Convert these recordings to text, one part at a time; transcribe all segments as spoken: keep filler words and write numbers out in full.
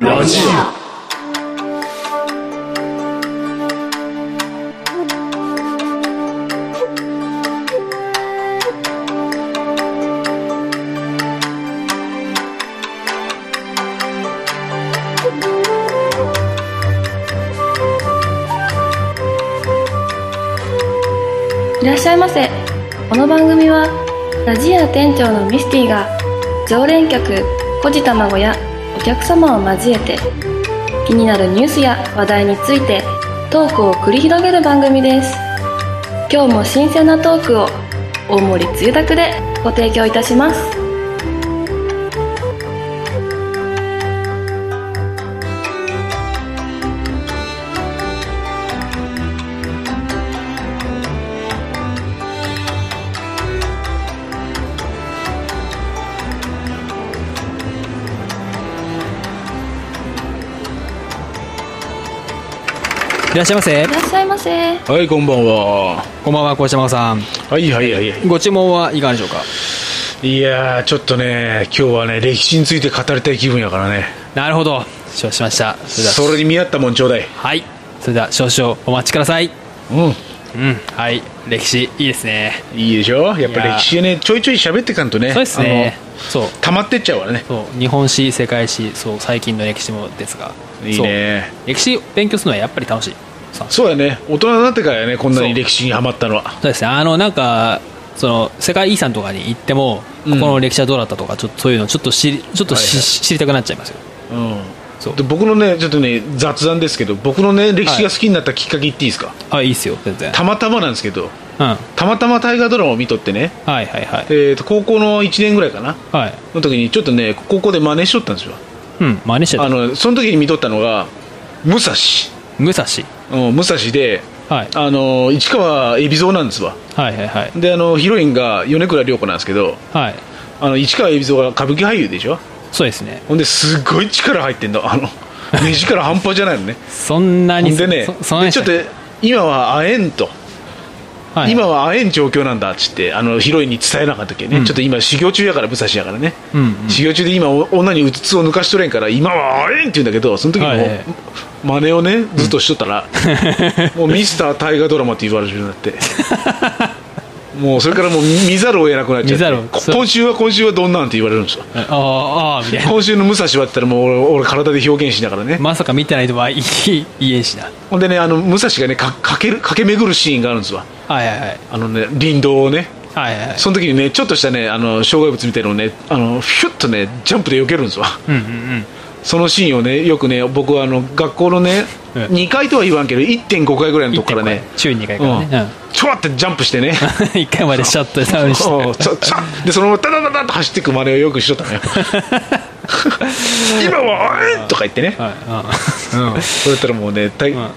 ラジいらっしゃいませ。この番組はラジア店長のミスティが常連客コジ卵やお客様を交えて気になるニュースや話題についてトークを繰り広げる番組です。今日も新鮮なトークを大盛りつゆだくでご提供いたします。 いらっしゃいませ。 いらっしゃいませ。 はい、こんばんは。 こんばんは、小島さん。 はいはいはい。 ご注文はいかがでしょうか。 いやー、ちょっとね、今日はね、歴史について語りたい気分やからね。 なるほど、承知しました。それではそれに見合ったもんちょうだい。 はい、それでは少々お待ちください。 うんうん、はい、歴史いいですね。 いいでしょ。やっぱ歴史ね、ちょいちょい喋ってかんとね。 そうですね。そう溜まってっちゃうからね。 そう日本史、世界史、そう最近の歴史もですが、 いいね。 歴史勉強するのはやっぱり楽しい。 そうやね、大人になってからやね、こんなに歴史にはまったのは。 そうですね。あのなんかその世界遺産とかに行っても、ここの歴史はどうだったとか、ちょっとそういうのちょっと知りちょっとし、はいはい、知りたくなっちゃいますよ。 うん、そうで僕のね、ちょっとね、雑談ですけど、僕のね、歴史が好きになったきっかけ言っていいですか。 はい、あ、いいですよ、全然。 たまたまなんですけど、 うん、 たまたま大河ドラマを見とってね、 はいはいはい、 えー、と高校のいちねんぐらいかな、はい、の時にちょっとね、高校で真似しとったんですよ。 うん、真似してた。 あのその時に見とったのが武蔵武蔵、 うん、武蔵で、はい、あの市川海老蔵なんですわ。はいはいはい。で、あのヒロインが米倉涼子なんですけど、はい、あの市川海老蔵が歌舞伎俳優でしょ。 そうですね。 ほんですごい力入ってんの、あの目力半端じゃないのね。 そんなに。 ほんでね、そそでちょっと今は会えんと、はい、今は会えん状況なんだっつってあのヒロインに伝えなかったっけね、うん、ちょっと今修行中やから、武蔵やからね、うんうん、修行中で今女にうつつを抜かしとれんから今は会えんって言うんだけど、その時も、はい、真似をねずっとしとったら、うん、もうミスター大河ドラマって言われるようになってもうそれからもう見ざるを得なくなっちゃって、今週は今週はどんなんって言われるんですよ。ああみたいな。今週の武蔵はって言ったらもう 俺, 俺体で表現しながらね、 まさか見てないとは言えんしな。 ほんでね、あの武蔵がねか駆け駆け巡るシーンがあるんですわ。はいはいはい。あのね、林道をね、はいはいはい、その時にねちょっとしたねあの障害物みたいなのをねあのヒュッとねジャンプで避けるんですわ。うんうんうん。そのシーンをねよくね僕はあの学校のね、うん、にかいとは言わんけど いってんご 回ぐらいのとこからね、 週にかいからね、うんうん、 ちょわってジャンプしてねいっかいまでシャッとダウンしてでそのままダダダダッと走っていく真似をよくしとったのよ今はえーとか言ってね、はいうんうん、そうやったらもうね、うん、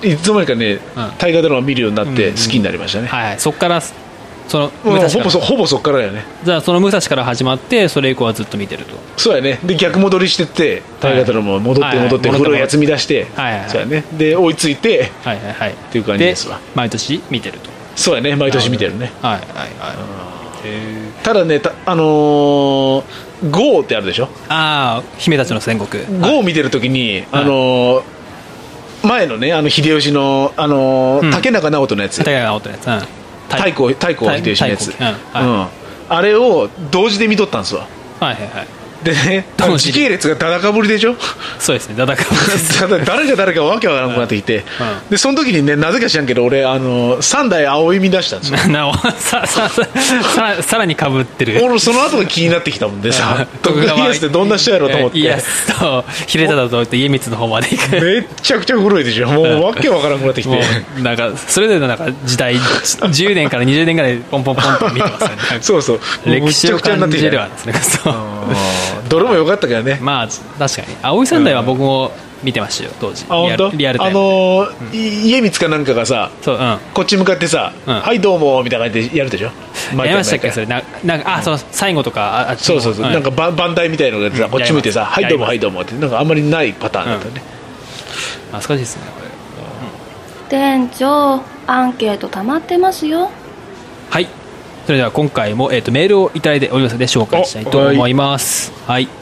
いつの間にかね、うん、大河ドラマ見るようになって好きになりましたね、うんうんはい、 そっからそのほぼ そ, ほぼそっからだよね。 じゃあその武蔵から始まってそれ以降はずっと見てると。 そうやね。で逆戻りしてって大河ドラマ戻って戻って古いやつ見出して、はいはいはい、そうやね。で追いついて、はいはいはい、っていう感じですわ。 毎年見てると。 そうやね、毎年見てるね。 はいはいはい。 へただね、たあのー、ゴーってあるでしょ。 ああ、姫たちの戦国。 ゴー見てるときに、あのー、前のねあの秀吉のあのーうん、竹中直人のやつ。 竹中直人のやつ。うん太閤秀吉のやつ、うんはいうん、あれを同時で見とったんですわ。はいはいはい。でね、時系列がだだかぶりでしょ。 そうですね、だだかぶりです誰が誰かわけわからなくなってきて、うんうん、でその時にね、なぜか知らんけど俺あの三代葵見出したんですよ。なおさ, さ, さ, さらにかぶってる。 俺その後が気になってきたもんでさ徳川家康ってどんな人やろうと思って、 家康と秀忠とって家光の方まで行く。 めっちゃくちゃ古いでしょ。もうわけわからなくなってきてなんかそれぞれのなんか時代じゅうねんからにじゅうねんぐらいポンポンポンと見てますよねそうそう、 歴史を感じるわですね。そうどれも良かったけどね。 まあ確かに葵三代は僕も見てましたよ当時。 あ本当？ リアルタイム。あのーうん、家光かなんかがさ、そう、うん、こっち向かってさ、うん、はいどうもみたいな感じでやるでしょ。 やりましたっけそれ。ななんかあその最後とかあそうそうそう、うん、なんか番台みたいなのがさ、うん、こっち向いてさ、はいどうもはいどうもってなんかあんまりないパターンだったね。 懐かしいですねこれ、 うん、店長アンケート溜まってますよ。 はい、それでは今回も、えー、とメールをいただいておりますので紹介したいと思います。はい、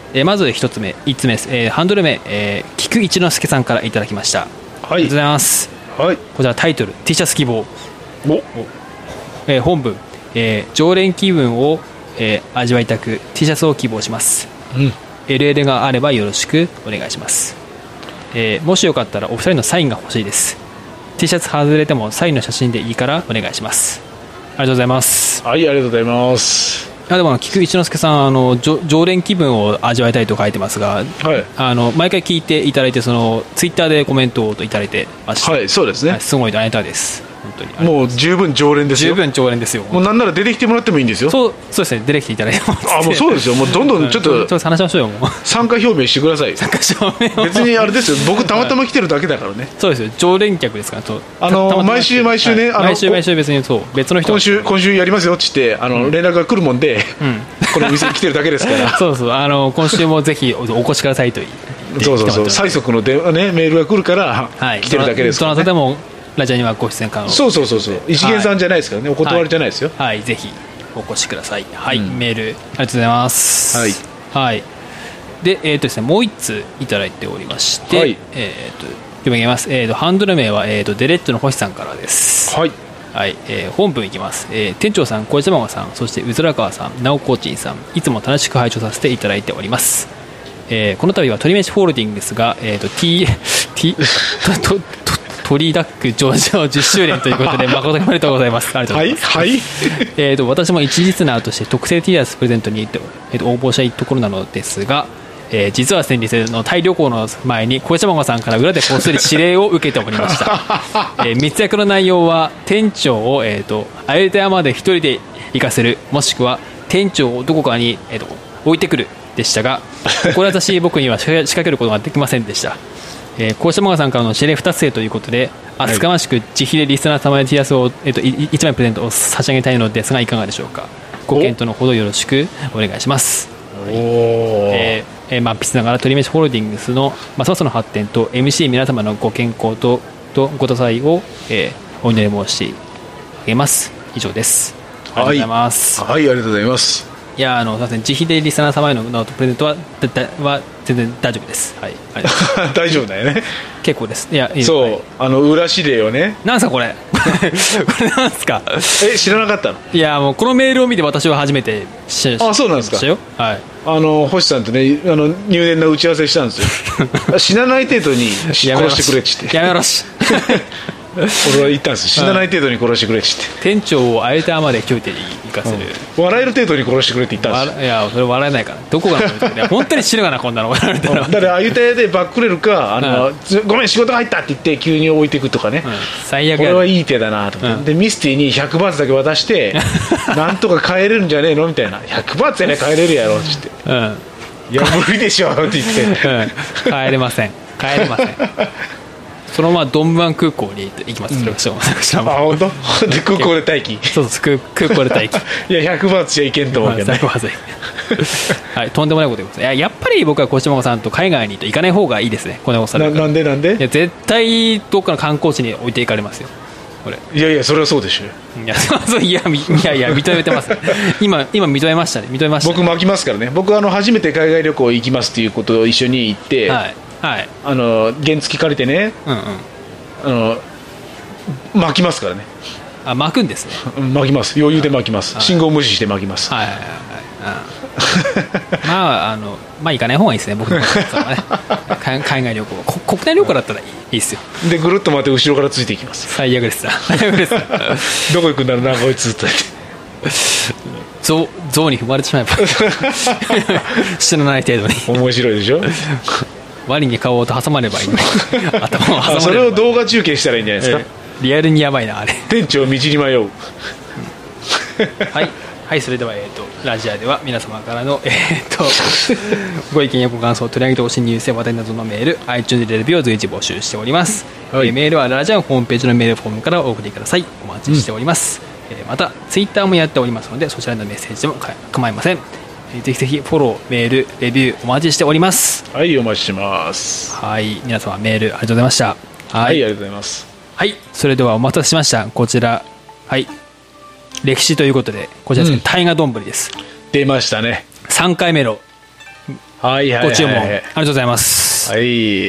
えー、まずひとつめいつつめです、えー、ハンドル名、えー、菊一之輔さんからいただきました。 はい、ありがとうございます。 はい、 こちらタイトル T シャツ希望。 お、 えー、本文、えー、常連気分を、えー、味わいたく T シャツを希望します、うん、エルエル があればよろしくお願いします、えー、もしよかったらお二人のサインが欲しいです。 T シャツ外れてもサインの写真でいいからお願いします。ありがとうございます。 はい、ありがとうございます。 あでも菊一之輔さん、あの常連気分を味わいたいと書いてますが、はい、あの毎回聞いていただいて、そのツイッターでコメントをいただいてまして、 はい、そうですね、はい、 すごいありがたいです。本当にもう十分常連ですよ。 十分常連ですよ。 もうなんなら出てきてもらってもいいんですよ。 そう、そうですね、出てきていただいてもあ、もうそうですよ。もうどんどんちょっと、うん、 ちょっと話しましょうよ。もう参加表明してください。 参加表明別にあれですよ、僕たまたま来てるだけだからね。 そうですよ、常連客ですから。とあのたまたま毎週毎週ね、はい、あの毎週毎週別にそう別の人今週今週やりますよって言ってあの、うん、連絡が来るもんで、うん、このお店に来てるだけですからそうそう、あの今週もぜひお越しくださいとそうそうそう、催促の電話、ね、メールが来るから、はい、来てるだけですから、ね、 どなたでもラジオにはご出演可能。 そうそうそうそう、一元さんじゃないですからね、はい、お断りじゃないですよ。 はい、はい、ぜひお越しください。はい、うん、メールありがとうございます。はい、はい、で、えーとですね、もう一通いただいておりまして、はい、えーと読み上げます。えーとハンドル名は、えーとデレッドの星さんからです。はい、はい、えー、本文いきます。えー、店長さん、小島さん、そしてうずら川さん、なおこちんさん、いつも楽しく拝聴させていただいております。えー、この度は鳥飯ホールディングスが、えーと T T ととと鳥ダック上場じゅっしゅうねんということで誠におめでとうございます。ありがとうございます。はい、はい、えーと私も一リスナーとして特製 T シャツプレゼントに、えー、と応募したいところなのですが、えー、実は先日のタイ旅行の前に小島さんから裏でこっそり指令を受けておりました、えー、密約の内容は店長を、えー、とあゆたやまで一人で行かせる、もしくは店長をどこかに、えー、と置いてくるでしたが、志しい僕には仕掛けることができませんでした。えー、小島さんからの指令ふたつせいということで、厚かましく自費でリスナー様に T シャツを、えー、といちまいプレゼントを差し上げたいのですが、いかがでしょうか。ご検討のほどよろしくお願いします。お、えーえー、満筆ながら鳥飯ホールディングスのますますの発展と エムシー 皆様のご健康ととご多彩を、えー、お祈り申し上げます。以上です。ありがとうございます。 はい、はい、ありがとうございます。 いや、あのすみません、自費でリスナー様へのプレゼントはは全然大丈夫です。はい、 大丈夫だよね。 結構です。いや、いいそう、 はい、 あの裏指令をね。 なんすかこれこれなんすか。 え、知らなかったの。 いや、もうこのメールを見て私は初めて知あ、そうなんですか。 はい、 あの星さんとね、あの入念な打ち合わせしたんですよ。死なない程度に殺してくれっちって。 やめろし俺は言ったんです。死なない程度に殺してくれっちって。 店長をあえたまで一人で行かせる、 うん、笑える程度に殺してくれって言ったんですよ。 いや、それ笑えないから。どこが本当に死ぬかなこんなの。だからあゆたやでバックれるか、あの、うん、ごめん仕事入ったって言って急に置いていくとかね、うん、 最悪。 これはいい手だなと思って、うん、でミスティにひゃくバーツだけ渡してなんとか帰れるんじゃねえのみたいな。ひゃくバーツやね帰れるやろって言って、うん、いや無理でしょって言って、うん、 帰れません帰れません。そのままドンムワン空港に行きます。それこそ、うん、 あ、本当で空港で待機。 そうそう、空港で待機。 いやひゃくバーツじゃいけんと思うけどね。 はい、とんでもないことです。いや、やっぱり僕は小島さんと海外に行かない方がいいですね。このな, なんでなんで。 いや、絶対どっかの観光地に置いていかれますよこれ。 いやいや、それはそうでしょ。 いやそういやいやいや認めてます、ね、今今認めましたね。認めました、ね、 僕巻きますからね。僕あの初めて海外旅行行きますっていうことを一緒に行って、はいはい、あの原付借りてね、うんうん、あの巻きますからね。 あ、巻くんですね。 巻きます。余裕で巻きます。信号無視して巻きます。 はいはいはい、まああのまあ行かない方がいいですね僕の方はね。海外旅行、国内旅行だったらいいですよ。 でぐるっと回って後ろからついていきます。 最悪です最悪ですどこ行くんだろうなこいつって象象に踏まれてしまえば知らない程度に。 面白いでしょ。 ワニに顔を挟まればいいのに頭を挟まれば。 それを動画中継したらいいんじゃないですか、 えー、リアルにやばいなあれ。 店長道に迷うはいはい、それでは、えー、とラジアでは皆様からの、えー、とご意見やご感想を取り上げてほしいニュースや話題などのメール iTunes でレビューを随時募集しております、はい。えー、メールはラジアのホームページのメールフォームからお送りください。お待ちしております、うん。えー、またツイッターもやっておりますのでそちらのメッセージでも構いません。えー、ぜひぜひフォロー、メール、レビューお待ちしております。 はい、お待ちしてます。 はい、皆様メールありがとうございました。はい、 はい、ありがとうございます。 はい、それではお待たせしました。こちら、はい、歴史ということでこちらですね、うん、大河丼です。 出ましたね。 さんかいめのはいはいはい、はい、 ご注文ありがとうございます。 はい、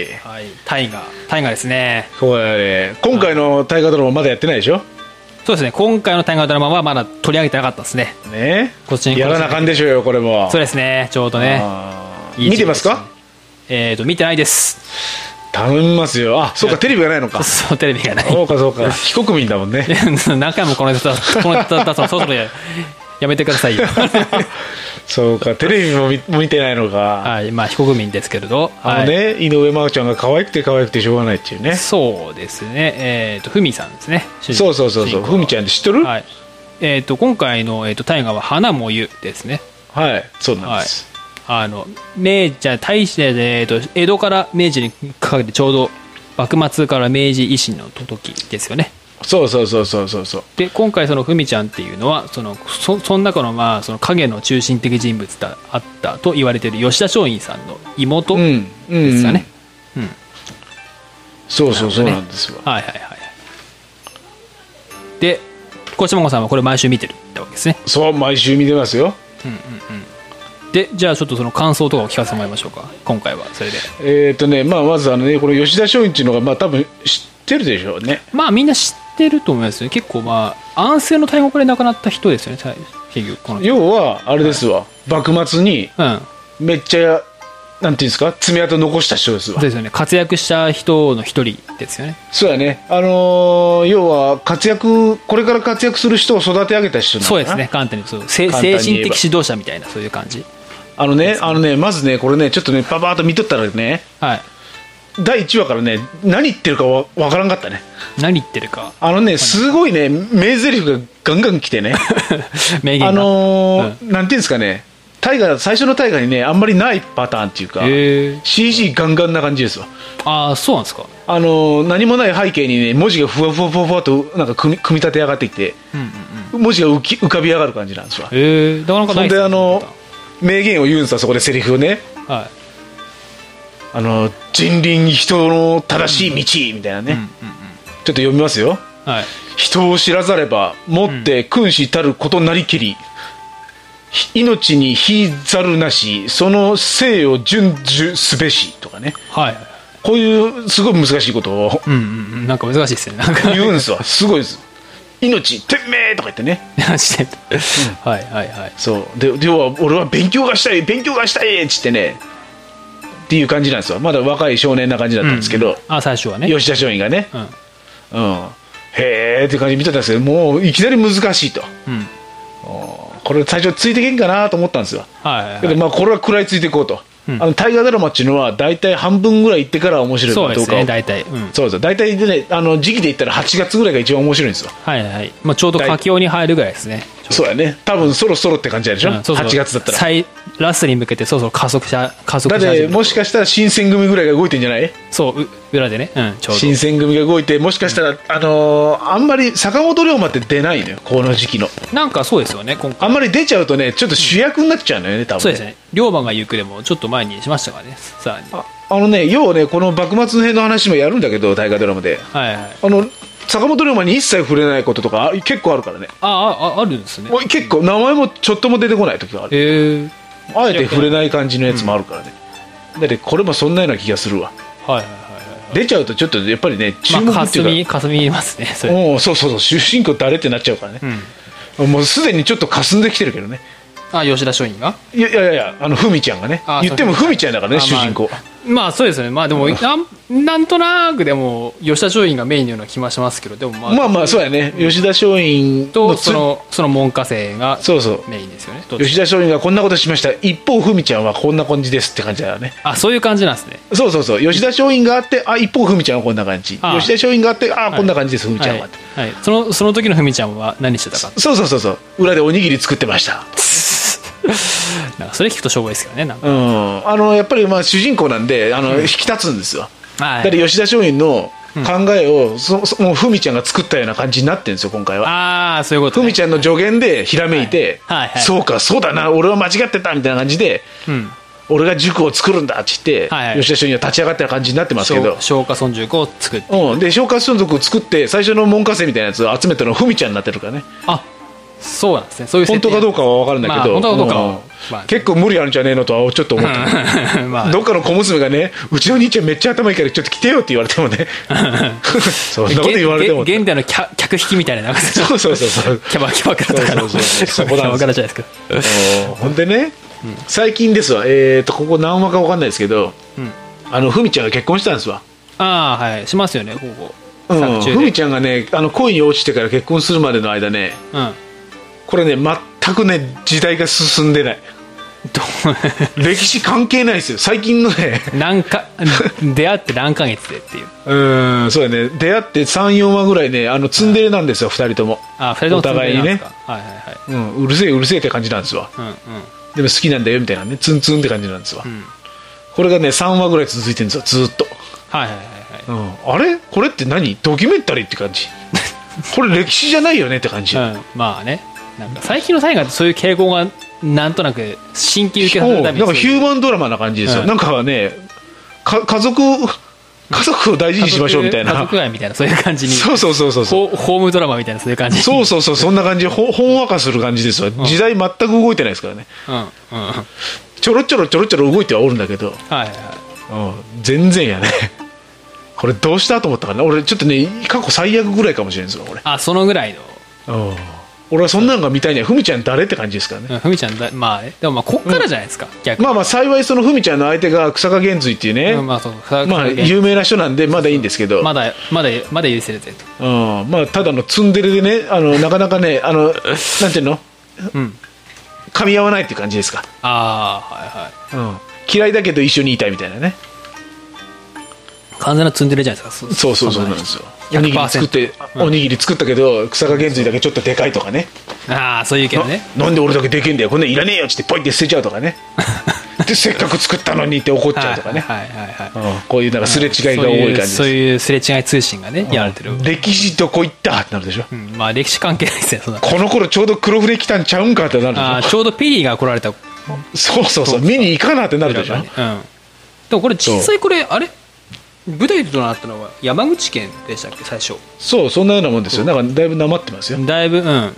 はい、大河大河ですね。 そうだね。今回の大河ドラマまだやってないでしょ。 そうですね、今回の大河ドラマはまだ取り上げてなかったですね。 ね、 こっちにやらなあかんでしょうよこれも。 そうですね、ちょうどね。 いい見てますか。 えーと見てないです。 頼みますよ。あ、そうか、テレビがないのか。 そう、テレビがない。 そうかそうか、非国民だもんね。 何回もこの人この人だとそろそろやめてくださいよ。 そうか、テレビも 見, 見てないのか。 はい、まあ非国民ですけれど、 あのね、はい、井上真央ちゃんが可愛くて可愛くてしょうがないっていうね。 そうですね。えっ、ー、とふみさんですね。 そうそうそうそう、ふみちゃんって知ってる？ はい。えっ、ー、と今回のえっ、ー、と大河は花もゆですね。 はい、そうなんです。 はい、あの明治大正で、えー、と江戸から明治にかけてちょうど幕末から明治維新の時ですよね。 そうそうそうそうそうそう。 で今回そのふみちゃんっていうのはその そ, その中のまあその影の中心的人物だあったと言われている吉田松陰さんの妹ですかね。うん、うんうん、 そうそうそうなんですよ。 はいはいはい。で小島子さんはこれ毎週見てるってわけですね。 そう毎週見てますよ。 うんうんうん。でじゃあちょっとその感想とかを聞かせてもらいましょうか今回は。それでえっ、ー、とねまあまずあのねこの吉田松陰っていうのがまあ多分知ってるでしょうね。 まあみんな知ってると思いますよ。結構まあ安政の大国で亡くなった人ですよね。結局この要はあれですわ、はい、幕末にめっちゃなんていうんですか爪痕残した人ですわ。 そうですよね。活躍した人の一人ですよね。 そうやね。あのー、要は活躍これから活躍する人を育て上げた人なのかな。そうですね。簡単にそう精神的指導者みたいなそういう感じ。 あのねあのねまずねこれねちょっとねパパーっと見とったらね、はい、だいいちわからね何言ってるかわ分からんかったね。 何言ってるかあのねすごいね名台詞がガンガン来てね名言があのーうん、なんていうんですかね大河最初の大河にねあんまりないパターンっていうか シージー ガンガンな感じですわ。 ああそうなんですか。 あのー、何もない背景にね文字がふわふわふわふわとなんか組み、組み立て上がってきて、うんうんうん、文字が浮き浮かび上がる感じなんですわ。 へえ。だからなんかないですね。 そんであの名言を言うんですわそこでセリフをね。はい。あの人倫に人の正しい道みたいなね、うんうんうん、ちょっと読みますよ、はい、人を知らざればもって君子たることなりけり、うん、命に非ざるなしその生を順守すべしとかね、はい、こういうすごい難しいことを、 うんうん、なんか難しいですねなんか言うんですわ。すごいです。命天命とか言ってねうん、 はいはいはい。 そうで要は俺は勉強がしたい勉強がしたいっつってねっていう感じなんですよ。まだ若い少年な感じだったんですけど、うんうん、 あ最初はね吉田松陰がね、うんうん、へーって感じで見てたんですけどもういきなり難しいと、うん、これ最初ついてけんかなと思ったんですよ、はいはいはい、けどまあこれは食らいついていこうと、うん、あの大河ドラマっていうのは大体半分ぐらい行ってから面白いかどうかを。そうですね大体、うん、そうです大体でねあの時期で言ったらはちがつぐらいが一番面白いんですよ。 はいはい、まあ、ちょうど佳境に入るぐらいですね。 そうやね多分そろそろって感じでしょ、うん、そうそうはちがつだったら最ラストに向けてそろそろ加速者加速者だってもしかしたら新選組ぐらいが動いてんじゃない。 そう裏でね、うん、ちょうど新選組が動いてもしかしたら、うん、あのー、あんまり坂本龍馬って出ないのよこの時期の。 なんかそうですよね今回あんまり出ちゃうとねちょっと主役になっちゃうのよね多分ね。 そうですね龍馬が行くでもちょっと前にしましたからねさらにあ, あのね要はねこの幕末編の話もやるんだけど大河ドラマで、はいはい、あの坂本龍馬に一切触れないこととか結構あるからね。 あああるんですね。 結構名前もちょっとも出てこない時がある。へえ。あえて触れない感じのやつもあるからね、うん、だってこれもそんなような気がするわ。はいはいはい、はい、出ちゃうとちょっとやっぱりね注目っていうか、 まあ、かすみかすみますねそれ。 おそうそうそう主人公誰ってなっちゃうからね、うん、もうすでにちょっとかすんできてるけどね。 あ吉田松陰がいやいやいやあのふみちゃんがね言ってもふみちゃんだからね主人公。 まあそうですね。まあでもなんなんとなくでも吉田松陰がメインのような気もしますけどでもまあまあまあそうやね、うん、吉田松陰とそのその門下生がメインですよね。 そうそう吉田松陰がこんなことしました一方ふみちゃんはこんな感じですって感じだよね。 あそういう感じなんですね。 そうそうそう吉田松陰があってあ一方ふみちゃんはこんな感じ吉田松陰があってあこんな感じですふみちゃんはって、 はいはい、そのその時のふみちゃんは何してたか。 そうそうそうそう裏でおにぎり作ってましたなんかそれ聞くとしょぼいですけどねなんか、 うん、あのやっぱりまあ主人公なんであの、うん、引き立つんですよ、はい、だって吉田松陰の考えを、うん、そそもうふみちゃんが作ったような感じになってるんですよ今回は。 ああそういうこと、ね、 ふみちゃんの助言でひらめいて、はいはいはい、そうかそうだな俺は間違ってたみたいな感じで、うん、俺が塾を作るんだって言って、はいはい、吉田松陰は立ち上がった感じになってますけど松下村塾を作って、 うん、で松下村塾を作って最初の門下生みたいなやつを集めたのふみちゃんになってるからね。 あそうなんですね。そういう本当かどうかは分かるんだけど、まあ、 本当かどうかは、まあ、 結構無理あるんじゃねえのとはちょっと思った、まあ、どっかの小娘がね、うちの兄ちゃんめっちゃ頭いいからちょっと来てよって言われてもねそんなこと言われても現代の客引きみたいなそうそうそうそうキャバキャバクラとかのキャバクラじゃないですかほんでね、うん、最近ですわ、えー、とここ何話か分かんないですけど、うん、あのふみちゃんが結婚したんですわ。 ああはいしますよねここふみちゃんがねあの恋に落ちてから結婚するまでの間ね、うん、これね全くね時代が進んでない歴史関係ないですよ最近のね何か出会って何ヶ月でっていううんそうだね出会ってさん、よんわぐらいねあのツンデレなんですよ、うん、ふたりともあふたりともお互いにね、 はいはいはいうん、うるせえうるせえって感じなんですわ、うんうん、でも好きなんだよみたいなねツンツンって感じなんですわ、うん、これがねさんわぐらい続いてるんですよずっとはいはいはいうん、あれこれって何ドキュメンタリーって感じこれ歴史じゃないよねって感じ、うん、 まあねなんか最近の大河ってそういう傾向がなんとなく新規受けさせるためになんかヒューマンドラマな感じですよ、うん、なんかねか家族家族を大事にしましょうみたいな家族愛みたいなそういう感じにそうそうそうそうホームドラマみたいなそういう感じそうそうそうそんな感じほほんわかする感じですわ、うん、時代全く動いてないですからね、うんうん、ちょろちょろちょろちょろ動いてはおるんだけど、はいはいうん、全然やねこれどうしたと思ったかな俺ちょっとね過去最悪ぐらいかもしれないですよこれあそのぐらいのうん俺はそんなのが見たいにはふみちゃん誰って感じですからねふみちゃんだまあねでもまあこっからじゃないですか、うん、逆にまあまあ幸いそのふみちゃんの相手が草加源瑞っていうね、うん、まあそうまあ有名な人なんでまだいいんですけどまだまだまだ許せるぜとうんまあただのツンデレでねあのなかなかねあのなんていうのうん噛み合わないっていう感じですかああはいはい、うん、 嫌いだけど一緒にいたいみたいなね完全なツンデレじゃないですかそうそうそうなんですよおにぎり作って、うん、おにぎり作ったけど草加源瑞だけちょっとでかいとかねああそういうけどねな, なんで俺だけでけんだよこんなんいらねえよってポイって捨てちゃうとかねでせっかく作ったのにって怒っちゃうとかね、はいはいはいはいうん、こういうなんかすれ違いが多い感じです、 そういうすれ違い通信がね、うん、やられてる歴史どこ行ったってなるでしょ、 うん、まあ歴史関係ないですねそんなこの頃ちょうど黒船来たんちゃうんかってなるでしょあちょうどピリーが来られたそうそうそう見に行かなってなるでしょ、ねうん、 でもこれ実際これあれ舞台となったのは山口県でしたっけ最初そうそんなようなもんですよなんかだいぶなまってますよだいぶうん、うんうん、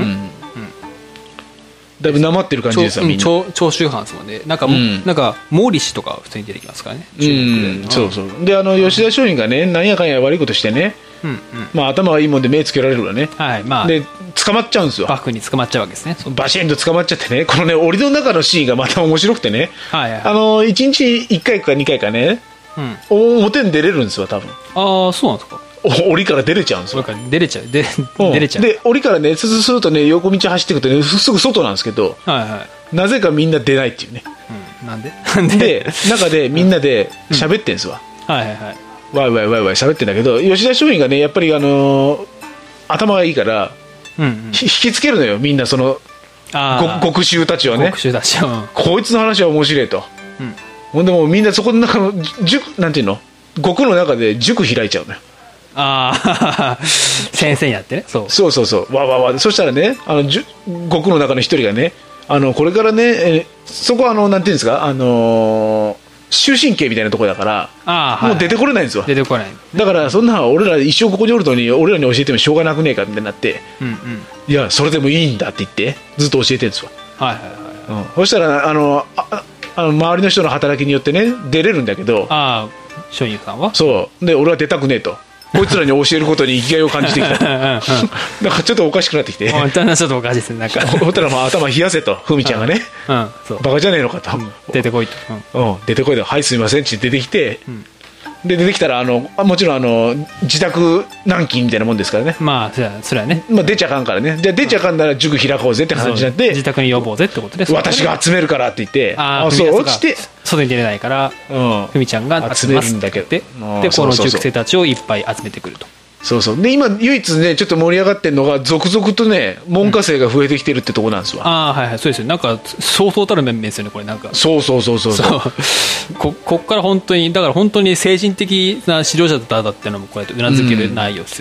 だいぶなまってる感じですよみんな長長州藩ですもんねなんか、うん、なんか毛利氏とか普通に出てきますからねうんそうそうであの吉田松陰がねなんやかんや悪いことしてね、うんうんまあ、頭がいいもんで目つけられるわね、はいまあ、で捕まっちゃうんですよ幕府に捕まっちゃうわけですねバシンと捕まっちゃってねこのね檻の中のシーンがまた面白くてね、はいはい、あのいちにちいっかいかにかいかねうん、表に出れるんですよ多分ああそうなんですか檻から出れちゃうんですよ出れちゃうで出れちゃうで檻からねすするとね横道走っていくとねすぐ外なんですけど、はいはい、なぜかみんな出ないっていうね、 うん、なんでで中でみんなで喋ってんすわ、うん、はいはいはいわいわいわいわい喋ってんだけど吉田松陰がねやっぱりあのー、頭がいいから、うんうん、引きつけるのよみんなその極衆たちをね極衆たちを、うん、 こいつの話は面白いと、うんほんでもうみんなそこの中の塾なんていうの獄の中で塾開いちゃうのよああ先生になってねそうそうそうそうわわわそしたらねあの獄の中の一人がねあのこれからね、えそこはあのなんていうんですかあのー、終身刑みたいなところだからあ、はい、もう出てこれないんですよ出てこないだからそんな俺ら一生ここにおるのに俺らに教えてもしょうがなくねえかってなって、うんうん、いやそれでもいいんだって言ってずっと教えてるんですよはいはいはい、うん、そしたらあのああの周りの人の働きによってね出れるんだけどああ松陰さんはそうで俺は出たくねえとこいつらに教えることに生きがいを感じてきたとなんかちょっとおかしくなってきて本当にちょっとおかしいですねなんかほったらまあ頭冷やせとふみちゃんがね、うんうん、そうバカじゃねえのかと、うん、 出てこいと、 うんうん、出てこいとはいすいませんって出てきて、うんで出てきたらあのもちろんあの自宅軟禁みたいなもんですからねまあそれはそれはね、 まあ、出ちゃあかんからねじゃ出ちゃあかんなら塾開こうぜって話になって自宅に呼ぼうぜってことです私が集めるからって言ってああそう落ちて外に出れないからふみ、うん、ちゃんが集めるんだけどでこの塾生たちをいっぱい集めてくるとそうそうで今唯一ねちょっと盛り上がってるのが続々とね門下生が増えてきてるってとこなんですわ、 うん、ああはいはいそうですよなんかそうそうたる面々ですよねこれなんかそうそうそうそうそうここっから本当にだから本当に精神的な指導者だったっていうのもこうやってうなずける内容ですよね、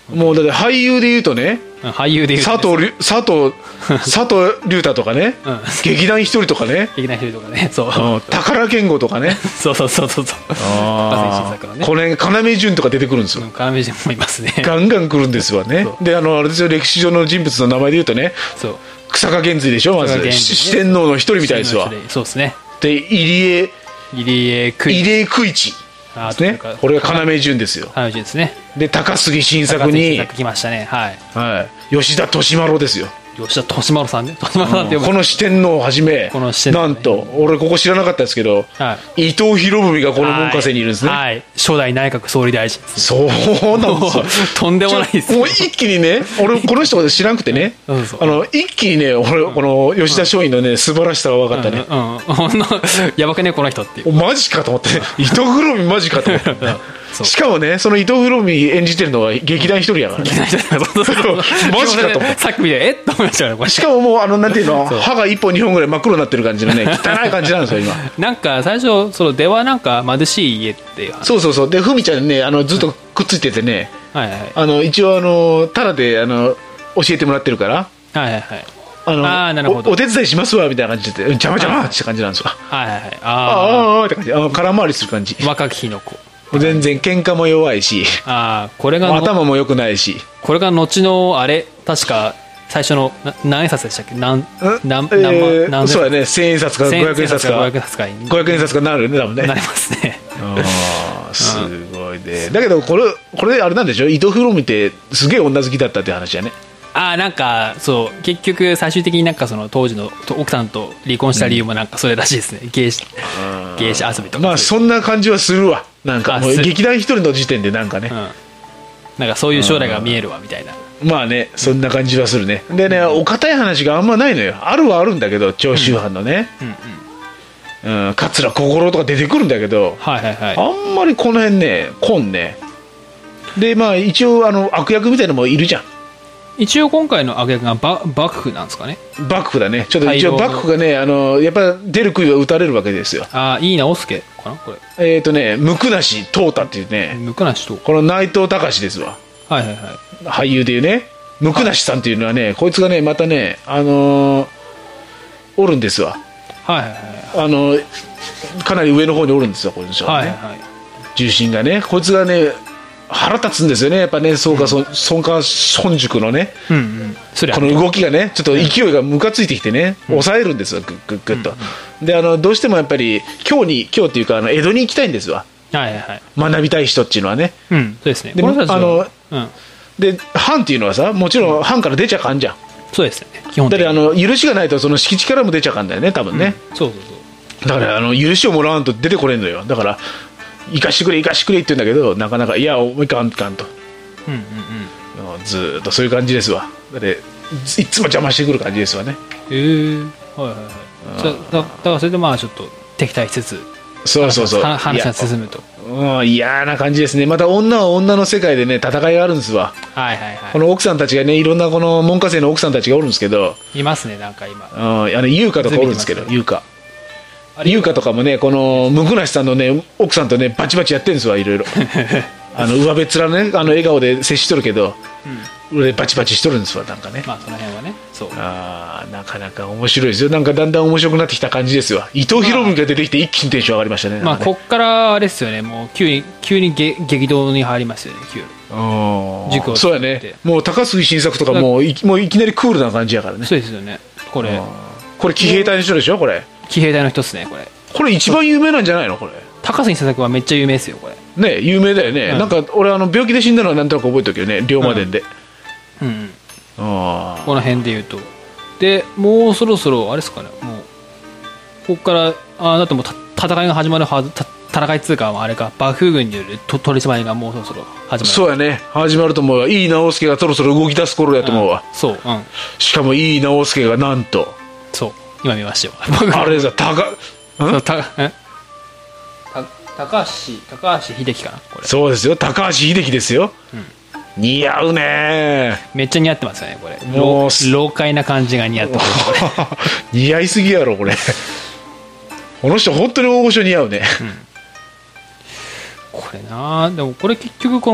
もうだって俳優でいうとね、 俳優でいうと、ね、佐藤佐藤佐藤隆太とかね、うん、劇団一人とかね、 劇団一人とかね、そう宝健吾とかねそうそうそうそうそう、 ああ、ね、これ要潤とか出てくるんですよ。 要潤もいますね。 ガンガン来るんですわね。で、あのあれですよ、歴史上の人物の名前でいうとね、 そう草加源瑞でしょ、まず、ね、四天王の一人みたいですわ。 そうですね。 で、入江入江久一ですね。これが要潤ですよ。 要潤ですね。 で、高杉晋作に高杉来ましたね。はい、 はい、吉田利麿ですよ。 吉田利麿さんね、利麿さんってこの四天王をはじめ、この四天王、ね、なんと俺ここ知らなかったですけど、はい、伊藤博文がこの門下生にいるんですね。 はいはい、初代内閣総理大臣、ね、 そうなんですよ。 とんでもないですよ。 もう一気にね、俺この人知らなくてねそうそう、あの一気にね、俺この吉田松陰のね素晴らしさが分かったね。 うんうん、やばくねこの人っていう、 マジかと思って伊藤博文マジかと思ってしかもね、その伊藤博文演じてるのは劇団一人やからね。マジかと思ってさっき見てえっと思いましたね。 しかももうあのなんていうの、歯が一本二本ぐらい真っ黒になってる感じのね、汚い感じなんですよ今。 なんか最初その出はなんか貧しい家っていう、 そうそうそう、でふみちゃんね、あのずっとくっついててね、はいはい、あの一応あのタダであの教えてもらってるから、はいはいはい、あのあなるほど お, お手伝いしますわみたいな感じで邪魔邪魔って感じなんですよ。はいはいはい、ああって感じ、あの空回りする感じ。 若き日の子、 全然喧嘩も弱いし、 あこれが頭も良くないし、 これが後のあれ確か最初の何円札でしたっけ、何何、 えー、何そうやね、千円札かごひゃくえん札かごひゃくえん札かなるよね多分ね。 なりますね。 あすごいね。だけどこれこれあれなんでしょ、伊藤博文ってすげえ女好きだったって話やね。 あなんかそう結局最終的になんかその当時の奥さんと離婚した理由もなんかそれらしいですね、うん、芸師芸師遊びとか。 まあそんな感じはするわ。なんかもう劇団一人の時点でなんかね、うん、 なんかそういう将来が見えるわみたいな。 まあね、そんな感じはするね。でね、お堅い話があんまないのよ。あるはあるんだけど、長州藩のね、うんうんうん、桂小五郎とか出てくるんだけど、はいはいはい、あんまりこの辺ね来んね。でまあ一応あの悪役みたいなのもいるじゃん。 一応今回の悪役が幕府なんですかね。 幕府だね。ちょっと一応幕府がね、あのやっぱ出る杭は打たれるわけですよ。 ああ、いいなおすけかなこれ。 えっ、ー、とね、向梨東太っていうね、 向梨東太、 この内藤隆ですわ。はいはいはい。俳優でいうね、向梨さんっていうのはね、はい、こいつがねまたね、あのー、おるんですわ。はいはいはい。あのかなり上の方におるんですよ、こいつはね。はいはい。重臣がね、こいつがね。腹立つんですよね、やっぱね、そうか、うん、孫家孫塾のね、うんうん、この動きがね、ちょっと勢いがムカついてきてね、うん、抑えるんですよ、ぐっぐっぐっと。うんうん、であのどうしてもやっぱり、京に、京っていうか、あの江戸に行きたいんですわ、はいはい、学びたい人っていうのはね。うん、そうですね。で、あの、うん、で藩っていうのはさ、もちろん藩から出ちゃかんじゃん。 そうですね、基本的に。 だってあの許しがないと、その敷地からも出ちゃかんだよね、多分ね。うん、そうそうそう。だからあの許しをもらわんと出てこれんのよ。だから生かしてくれ生かしてくれって言うんだけど、なかなかいやもういかんいかんと、うんうんうん、ずーっとそういう感じですわ。でいつも邪魔してくる感じですわね。へえー、はいはいはい。だ, だからそれでまあちょっと敵対しつつ、そうそうそう、話が進むと嫌な感じですね。また女は女の世界でね戦いがあるんですわ。はいはいはい。この奥さんたちがね、いろんなこの門下生の奥さんたちがおるんですけど、いますね、なんか今、うん、あの優香とかおるんですけど、優香優香とかもね、この向梨さんのね奥さんとねバチバチやってるんですわ、いろいろ。あの上辺面ね、あの笑顔で接しとるけど、うん、俺バチバチしとるんですわ、なんかね。まあその辺はね、そう。ああ、なかなか面白いですよ。なんかだんだん面白くなってきた感じですわ。伊藤博文が出てきて一気にテンション上がりましたね。まあ、ね、こっからあれですよね、もう急に急にげ激動に入りますよね、急に。塾をそうやね。もう高杉晋作とかもういもういきなりクールな感じやからね。そうですよね。これこれ騎兵隊の人でしょ、これ。騎兵隊の人ですね、これ。これ一番有名なんじゃないの、これ。高杉晋作はめっちゃ有名ですよ、これ。ね、有名だよね。うん、なんか俺あの病気で死んだのはなんとなく覚えておくよね、龍馬伝で。うん。うん、ああ。この辺で言うと、でもうそろそろあれですかね、もうここからあだってもう戦いが始まるはず。戦い通貨はあれか、幕府軍によると取り締まりがもうそろそろ始まる。そうやね、始まると思うわ。井伊直弼がそろそろ動き出す頃やと思うわ。うん、そう、うん。しかも井伊直弼がなんと、そう今見ましたよ。あれさ、高そうたえた高橋高橋秀樹かな、これ。そうですよ、高橋秀樹ですよ。うん、似合うね。めっちゃ似合ってますよね、これ。もう老快な感じが似合ってます似合いすぎやろこれこの人本当に大御所似合うね。うん、これな、でもこれ結局この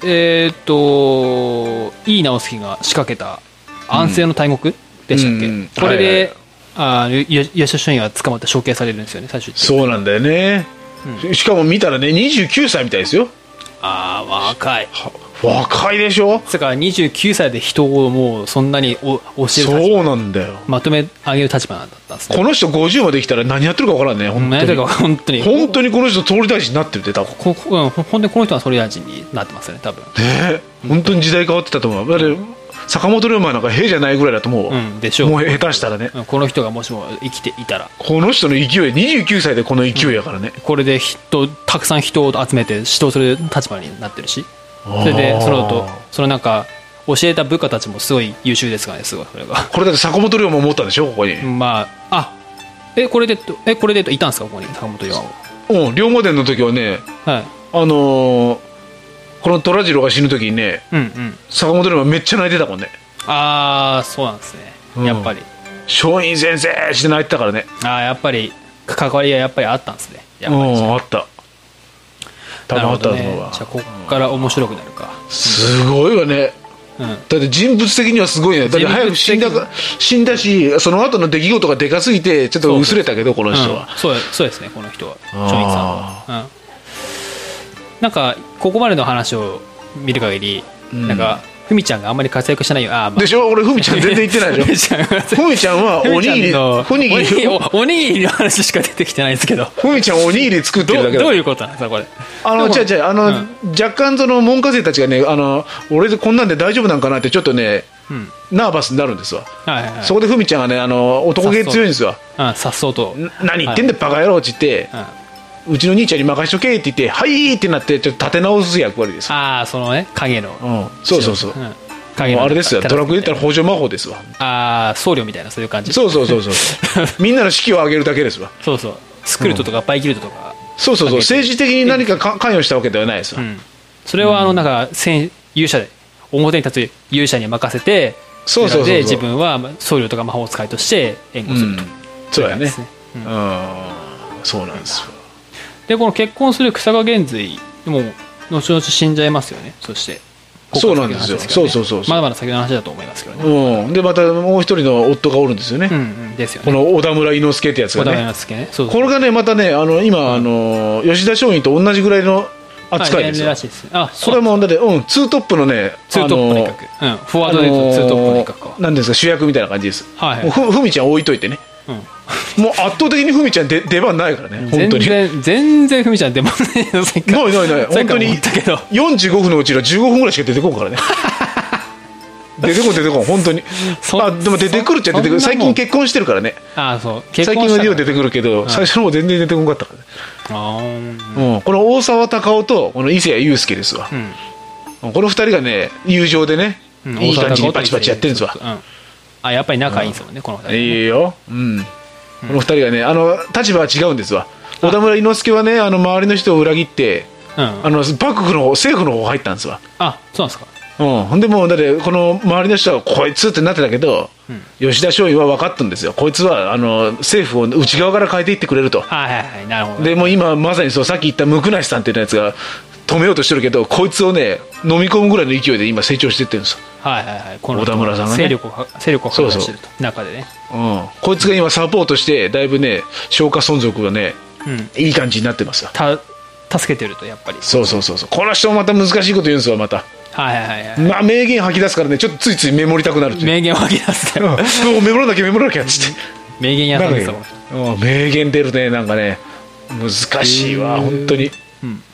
えー、っと井伊直弼が仕掛けた安政の大獄でしたっけ、うん、これで、はいはい、あ吉田松陰は捕まって処刑されるんですよね最終的に。 そうなんだよね、うん、しかも見たらねにじゅうきゅうさいみたいですよ。 ああ若い若いでしょ。 だからにじゅうきゅうさいで人をもうそんなに教える立場、 そうなんだよ、 まとめ上げる立場なんだったんですね。 この人ごじゅうまで来たら何やってるか分からんね。本当に本当に本当にこの人総理大臣になってるって多分ここ、うん、本当にこの人は総理大臣になってますよね多分ね。本当に時代変わってたと思う。だって坂本龍馬なんか兵じゃないぐらいだと思う、うん、でしょう。もう下手したらね、 この人がもしも生きていたらこの人の勢いにじゅうきゅうさいでこの勢いやからね、 うん、これで人たくさん人を集めて指導する立場になってるし、それでそのとそのなんか教えた部下たちもすごい優秀ですからね。すごいこれがこれだって坂本龍馬も持ったんでしょここに。 まああえこれでえこれでいたんですかここに坂本龍馬。 うん龍馬伝の時はね、はい、あのー、この虎次郎が死ぬ時にね、うんうん、坂本龍馬めっちゃ泣いてたもんね。 ああそうなんですね、うん、やっぱり松陰先生して泣いてたからね。 ああやっぱり関わりがやっぱりあったんですね。やっぱりうんあった多分あったのは、ね、じゃあここから面白くなるか、 うん、すごいよね、うん、だって人物的にはすごいね。だって早く死んだか死んだしその後の出来事がでかすぎてちょっと薄れたけどこの人は、 うん、そうそうですねこの人は松陰さんは、うん、なんかここまでの話を見る限り、うん、なんかふみちゃんがあんまり活躍してないよ。あ、まあ、 でしょ。俺ふみちゃん全然言ってないでしょふみちゃんはおにぎりおにぎりおにぎりの話しか出てきてないんですけどふみちゃんおにぎり作ってるだけだ。 どういうことなんですかこれ。 あの違う違うあの、うん、若干その門下生たちがねあの俺でこんなんで大丈夫なんかなってちょっとね、うん、ナーバスになるんですわ、はいはいはい、そこでふみちゃんがねあの男気強いんですわ。 さっそうと何言ってんだ、はい、バカ野郎って言って、はいうちの兄ちゃんに任しとけって言ってはいってなってちょっと立て直す役割です。 ああそのね影の、 うん、そうそうそう、うん、影のあれですよドラクエ言ったら北条魔法ですわ。 ああ僧侶みたいなそういう感じ。 そうそうそうそうみんなの士気を上げるだけですわ。 そうそうスクルトとかバイキルトとか、 うん、そうそうそう政治的に何か関与したわけではないですわ、うん、 それはあのなんか戦勇者で表に立つ勇者に任せてそうそうそうそうで自分は僧侶とか魔法使いとして援護すると、うん、 そうやね、うん、うんそうなんですよ。 でこの結婚する草加玄瑞も後々死んじゃいますよね。そしてそうなんですよ。そうそうそうまだまだ先の話だと思いますけどね、 うん、でまたもう一人の夫がおるんですよね、うんうん、ですよねこの小田村伊之助ってやつがね。 小田村伊之助ね。そうそうこれがねまたねあの今、うん、あの吉田松陰と同じぐらいの扱いですよ、はい、らしいです。あこれもだって、うん、ツートップのねツートップの企画、うん、フォワードで言うとツートップの企画かなんですか主役みたいな感じです、はいはい、ふ, ふみちゃん置いといてね、うん、もう圧倒的にふみちゃんで出番ないからね本当に全然全然ふみちゃん出番ないのせっかないないない本当によんじゅうごふんのうちのじゅうごふんぐらいしか出てこんからね出てこん出てこん本当にあでも出てくるっちゃ出てくる。最近結婚してるからね。あそう最近はリオ出てくるけど、うん、最初の方全然出てこんかったからね。あ、うん、この大沢たかおとこの伊勢谷友介ですわ、うん、このふたりがね友情でね、うん、いい感じにパチパチやってるんですわ、うん、 あやっぱり仲いいんですもんね、うん、このふたり、ね、 いいよ、うん、このふたりがねあの立場は違うんですわ。小田村伊之助はねあの周りの人を裏切って、うん、あの幕府の方政府の方入ったんですわ。 あそうなんですか。 うん、ほんでもうだってこの周りの人はこいつってなってたけど、うん、吉田松陰は分かったんですよ。こいつはあの政府を内側から変えていってくれると。 はいはいはいなるほど。 でもう今まさにそうさっき言った椋梨さんっていうやつが止めようとしてるけどこいつをね飲み込むぐらいの勢いで今成長していってるんですよ。 はいはいはいこの小田村さんがね勢力を勢力を発揮してると中でね、 うん、こいつが今サポートしてだいぶね消化存続がね、うん、いい感じになってますよ。 た助けてるとやっぱりそうそうそうそうこの人もまた難しいこと言うんですよまた。 はいはいはい、 まあ、名言吐き出すからねちょっとついついメモりたくなるって。 名言吐き出すもうメモらなきゃメモらなきゃっつって名言やったんですよ。 名言出るねなんかね難しいわ本当に、うんうん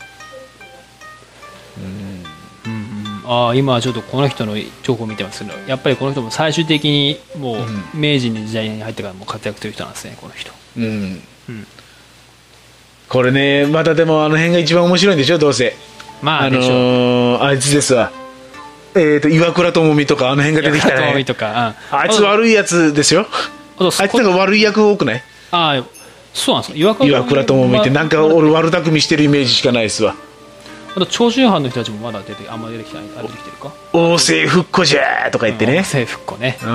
うん、あ今ちょっとこの人の情報を見てますけどやっぱりこの人も最終的にもう明治の時代に入ってからも活躍する人なんですねこの人、うんうん、 これねまたでもあの辺が一番面白いんでしょどうせ。 まあ、 あのー、あいつですわ、えー、と岩倉智美とかあの辺が出てきたね。とか、うん、あいつ悪いやつですよ。あいつなんか悪い役多くない？ あそうなんですか。岩倉智美ってなんか俺悪巧みしてるイメージしかないですわ。 あと長州藩の人たちもまだ出てあんま出てきてない出てきてるか。 王政復古じゃーとか言ってね、うん、王政復古ね、うん、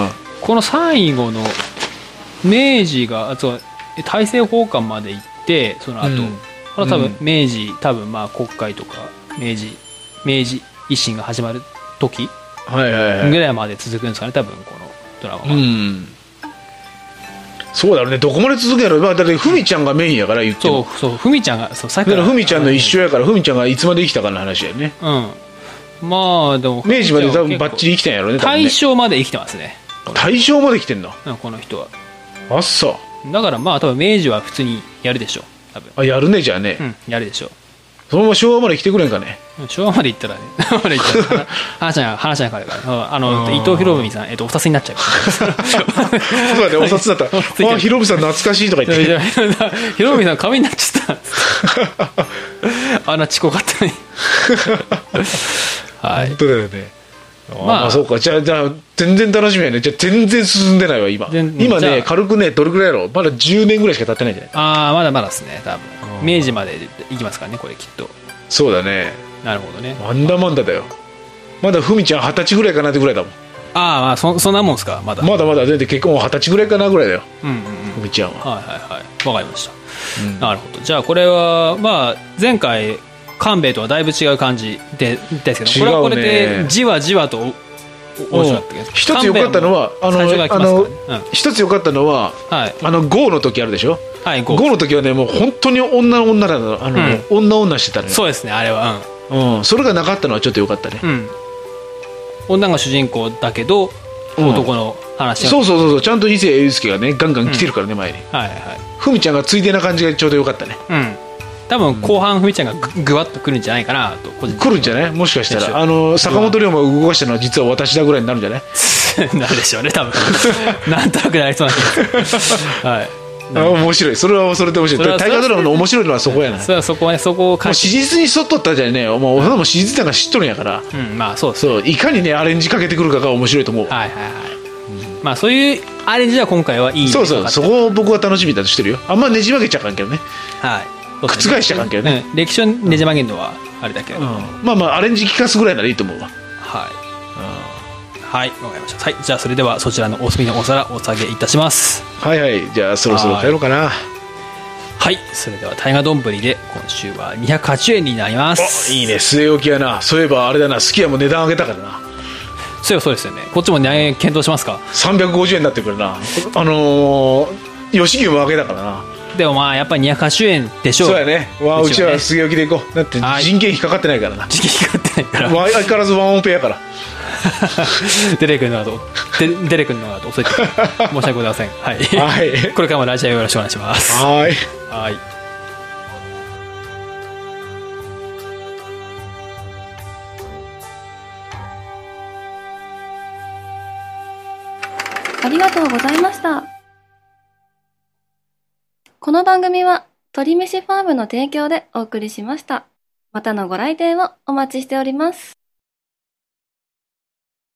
この最後の明治がそう大政奉還まで行ってその後、うんこれは多分明治、うん、多分まあ国会とか明治明治維新が始まる時はいはいはいぐらいまで続くんですかね、多分このドラマは。 うんそうだろうね、どこまで続くやろ、まあ、だってふみちゃんがメインやから言っても、 そうそう、ふみちゃんがそうさっきだからふみちゃんの一緒やから、ふみちゃんがいつまで生きたかの話やね。 うんまあでも明治まで多分バッチリ生きたんやろうね、多分ね大正まで生きてますね、 大正まで生きてんだ、 うん、この人は。 あっそうだからまあ多分明治は普通にやるでしょ多分。 あやるねじゃあね、 うんやるでしょ。 そのまま昭和まで来てくれんかね。 昭和まで行ったらねまで行ったら話が話が変わるからあの伊藤博文さん、えっと、お札になっちゃうからそうだね、お札だったあ博文さん懐かしいとか言って博文さん紙になっちゃったあんな遅刻あったのにはい本当だよね。あ、 まあ、 まあそうか、じゃあじゃあ全然楽しみやね。じゃあ全然進んでないわ今今ね、軽くねどれくらいやろ、まだじゅうねんぐらいしか経ってないんじゃない。 ああまだまだですね多分明治まで行きますからねこれきっと。 そうだね。 なるほどね。 まんだまんだだよ。まだふみちゃんはたちぐらいかなってぐらいだもん。 ああまあ そ, そんなもんですか。まだまだまだ全然結婚はたちぐらいかなぐらいだよ、 うんうんうん、 ふみちゃんは。 はいはいはいわかりました、うん、なるほど。じゃあこれはまあ前回官兵衛とはだいぶ違う感じでですけど、これはこれでじわじわと面白かったけど、 一つ良かったのはあのあの一つ良かったのは、はい、あのゴーの時あるでしょ。はい、ゴーの時はねもう本当に女の女なの、あの、うん、女女してたね。 そうですねあれは、 うんうん、それがなかったのはちょっと良かったね、うん、 女が主人公だけど男の話、 うん、そうそうそうそう、ちゃんと伊勢祐介がねガンガン来てるからね、うん、前に。はいはい。ふみちゃんがついでな感じがちょうど良かったね。うん多分後半ふみちゃんがぐわっと来るんじゃないかなと個人的に来るんじゃない。もしかしたらあの坂本龍馬を動かしたのは実は私だぐらいになるんじゃないなるでしょうね多分なんとなくなりそうな気がするはいあ面白い。それはそれで面白い。大河ドラマの面白いのはそこやな。 それはそこはね、そこをもう史実に沿っとったじゃねえよ。もう俺も史実なんか知っとるんやから、 うん、まあそうです、 そういかにねアレンジかけてくるかが面白いと思う。 はいはいはい、うん、まあそういうアレンジは今回はいい。 そうそう、そこを僕は楽しみだとしてるよ。あんまねじ曲げちゃあかんけどね。はい覆しちゃあかんけどね、 うん、歴史をねじ曲げるのはあれだけど、うん、 まあまあアレンジ聞かすぐらいならいいと思うわ。 はい、うん、はいわかりました。はい、じゃあそれではそちらのお墨のお皿お下げいたします。 はいはい、じゃあそろそろ帰ろうかな。 はい、それでは大河丼で今週はにひゃくはちじゅうえんになります。 いいね、据え置きやな。そういえばあれだな、すき家も値段上げたからな。 そうそうですよね。こっちも値上げ検討しますか。 さんびゃくごじゅうえんになってくるな。あのー、吉牛も上げたからな。 でもまあやっぱりにひゃくはちじゅうえんでしょう。 そうやね。わうちは据え置きでいこう。だって人件費かかってないからな。 人件費かかってないから相変わらずワンオペやからデレ君の後デレ君の後遅いって申し訳ございません。はい、はい、これからもラジオよろしくお願いします。 はい、 はい、 ありがとうございました。この番組は鳥飯ファームの提供でお送りしました。またのご来店をお待ちしております。